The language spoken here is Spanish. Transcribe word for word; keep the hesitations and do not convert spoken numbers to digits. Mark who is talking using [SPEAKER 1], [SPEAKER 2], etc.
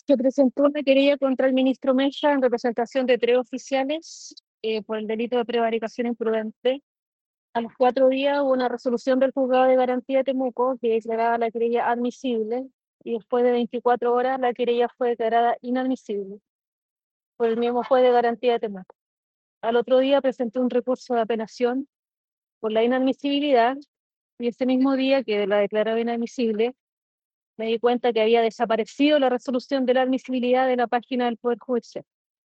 [SPEAKER 1] Se presentó una querella contra el ministro Mella en representación de tres oficiales eh, por el delito de prevaricación imprudente. A los cuatro días hubo una resolución del juzgado de garantía de Temuco que declaraba la querella admisible y después de veinticuatro horas la querella fue declarada inadmisible por el mismo juez de garantía de Temuco. Al otro día presenté un recurso de apelación por la inadmisibilidad y ese mismo día que la declaraba inadmisible me di cuenta que había desaparecido la resolución de la admisibilidad de la página del Poder Judicial.